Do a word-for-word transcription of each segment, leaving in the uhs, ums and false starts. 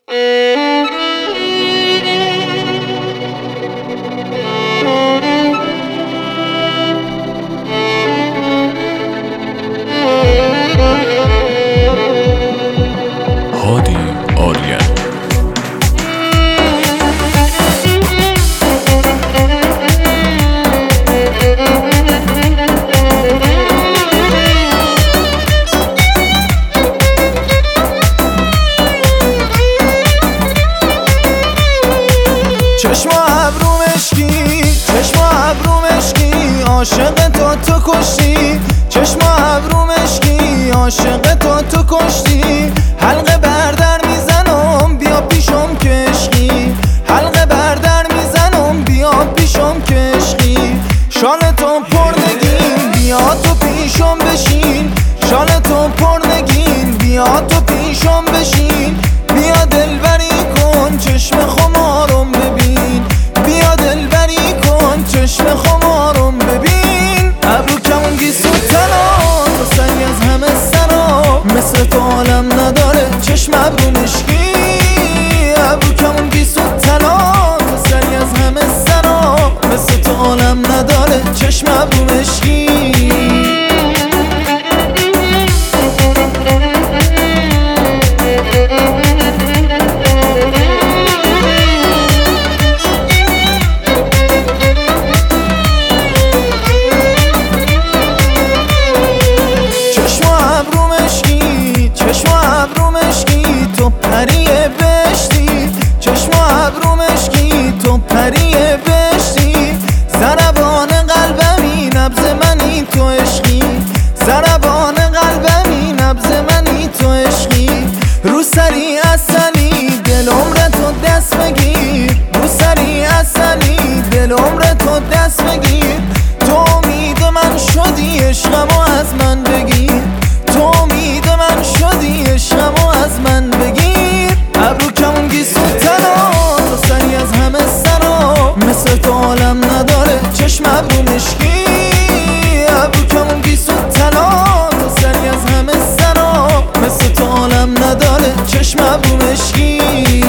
هادی آریان. چشم و ابرو مشکی، چشم و ابرو مشکی، عاشق تو تو کشتی. چشم و ابرو مشکی، عاشق تو تو کشتی. حلقه بردر میزنم بیا پیشم که عشقی، حلقه بردر میزنم بیا پیشم که عشقی. شال تو پر نگین بیا تو پیشم بشین، شال تو پر نگین بیا تو پیشم بشین. بیا دلبری کن چشم خمارم ببین، بیا دلبری کن چشم خمارم ببین. ابرو کمونگی سوتنا تو سنگ از همه سرا، مثل تو عالم نداره چشم ابرو مشکی. ابرو کمونگی سوتنا تو سنگ از همه سرا، مثل تو عالم نداره چشم ابرو مشکی. تو پری بهشتی، چشم و ابرو مشکی، تو پری بهشتی. ضربان قلبمی نبض منی تو عشقی، ضربان قلبمی نبض منی تو عشقی. رو سری اصلی دل عمر تو دست بگیر، رو سری اصلی دل عمر تو دست بگیر. تو امید من شدی عشقمو از من بگیر، تو امید من شدی عشقمو از من بگیر. ابرو کمونگی سوتنا تو سری از همه سرا، مثل تو عالم نداره چشم ابرو مشکی. ابرو کمونگی سوتنا تو سری از همه سرا، مثل تو عالم نداره چشم ابرو مشکی.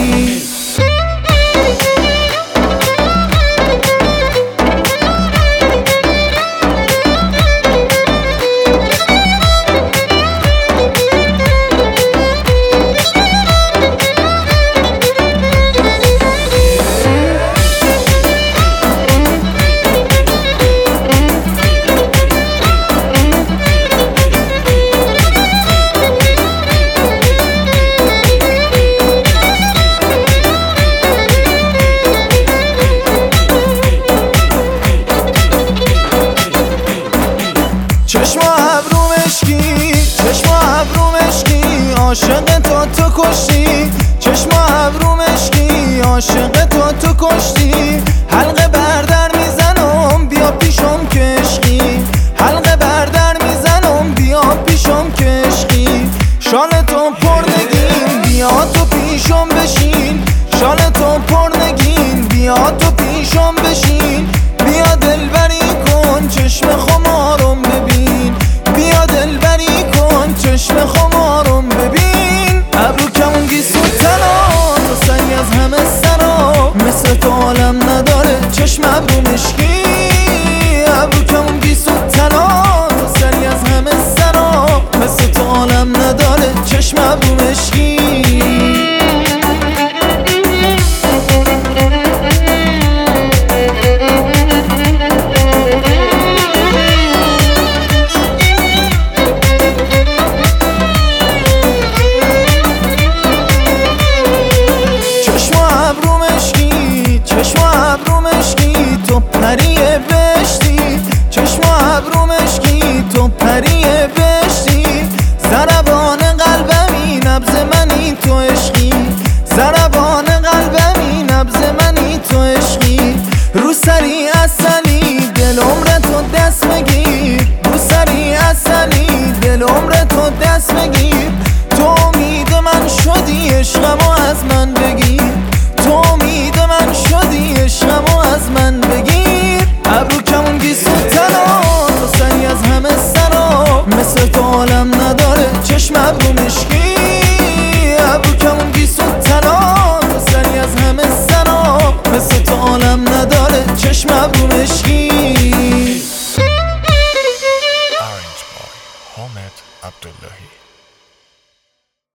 چشم و ابرو مشکی، چشم و ابرو مشکی، عاشق تو تو کشتی. چشم و ابرو مشکی، عاشق تو تو کشتی. حلقه بردر میزنم بیا پیشم که عشقی، حلقه بردر میزنم بیا پیشم که عشقی. شال تو پر نگین بیا تو پیشم بشین، شال تو پر نگین بیا تو پیشم بشین. بیا دلبری کن چشم خمارم ببین، بیا دلبری کن چشم خمارم ببین. ابرو کمونگی سوتنا تو سنگ از همه سرا، مثل تو عالم نداره چشم ابرو مشکی. ابرو کمونگی سوتنا تو سنگ از همه سرا، مثل تو عالم نداره چشم ابرو مشکی. چشم و ابرو مشکی، تو پری بهشتی. چشم و ابرو مشکی، تو پری بهشتی. ضربان قلبمی نبض منی تو عشقی، ضربان قلبمی نبض منی تو عشقی. رو سری اصلی دل عمر تو دست بگیر، رو سری اصلی دل عمر تو دست بگیر. تو امید من شدی عشقمو از من بگیر، تو امید من شدی عشقمو از من بگیر. ابرو کمونگی سوتنا تو سری از همه سرا، مثل تو عالم نداره چشم ابرو مشکی. ابرو کمونگی سوتنا عشقی. Orange Boy حامد عبداللهی.